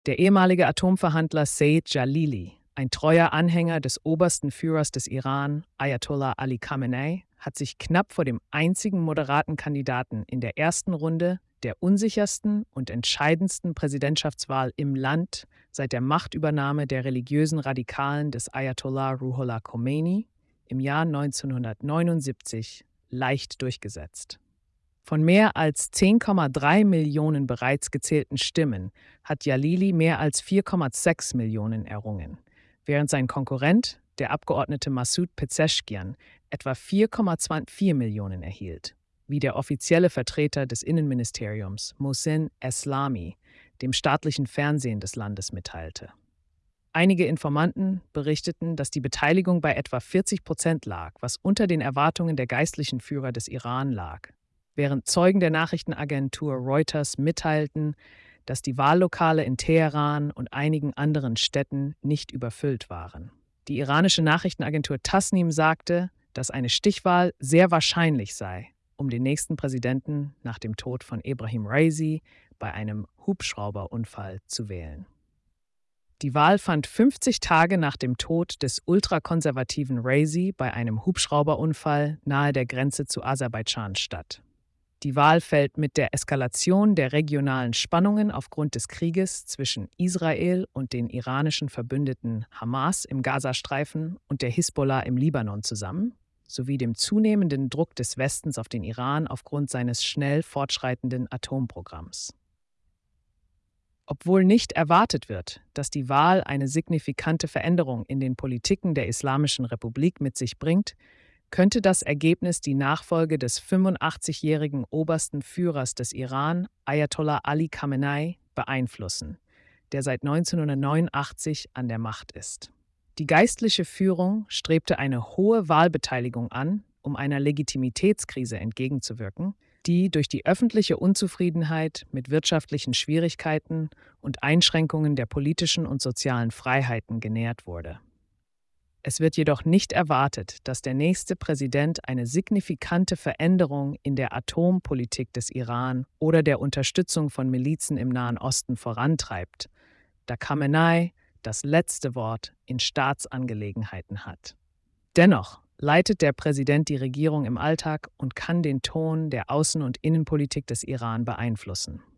Der ehemalige Atomverhandler Said Jalili, ein treuer Anhänger des obersten Führers des Iran, Ayatollah Ali Khamenei, hat sich knapp vor dem einzigen moderaten Kandidaten in der ersten Runde der unsichersten und entscheidendsten Präsidentschaftswahl im Land seit der Machtübernahme der religiösen Radikalen des Ayatollah Ruhollah Khomeini im Jahr 1979 leicht durchgesetzt. Von mehr als 10,3 Millionen bereits gezählten Stimmen hat Jalili mehr als 4,6 Millionen errungen, während sein Konkurrent, der Abgeordnete Masoud Pezeshkian, etwa 4,24 Millionen erhielt, wie der offizielle Vertreter des Innenministeriums, Mohsin Eslami, dem staatlichen Fernsehen des Landes mitteilte. Einige Informanten berichteten, dass die Beteiligung bei etwa 40% lag, was unter den Erwartungen der geistlichen Führer des Iran lag, während Zeugen der Nachrichtenagentur Reuters mitteilten, dass die Wahllokale in Teheran und einigen anderen Städten nicht überfüllt waren. Die iranische Nachrichtenagentur Tasnim sagte, dass eine Stichwahl sehr wahrscheinlich sei, um den nächsten Präsidenten nach dem Tod von Ebrahim Raisi bei einem Hubschrauberunfall zu wählen. Die Wahl fand 50 Tage nach dem Tod des ultrakonservativen Raisi bei einem Hubschrauberunfall nahe der Grenze zu Aserbaidschan statt. Die Wahl fällt mit der Eskalation der regionalen Spannungen aufgrund des Krieges zwischen Israel und den iranischen Verbündeten Hamas im Gazastreifen und der Hisbollah im Libanon zusammen, sowie dem zunehmenden Druck des Westens auf den Iran aufgrund seines schnell fortschreitenden Atomprogramms. Obwohl nicht erwartet wird, dass die Wahl eine signifikante Veränderung in den Politiken der Islamischen Republik mit sich bringt, könnte das Ergebnis die Nachfolge des 85-jährigen obersten Führers des Iran, Ayatollah Ali Khamenei, beeinflussen, der seit 1989 an der Macht ist. Die geistliche Führung strebte eine hohe Wahlbeteiligung an, um einer Legitimitätskrise entgegenzuwirken, die durch die öffentliche Unzufriedenheit mit wirtschaftlichen Schwierigkeiten und Einschränkungen der politischen und sozialen Freiheiten genährt wurde. Es wird jedoch nicht erwartet, dass der nächste Präsident eine signifikante Veränderung in der Atompolitik des Iran oder der Unterstützung von Milizen im Nahen Osten vorantreibt, da Khamenei das letzte Wort in Staatsangelegenheiten hat. Dennoch leitet der Präsident die Regierung im Alltag und kann den Ton der Außen- und Innenpolitik des Iran beeinflussen.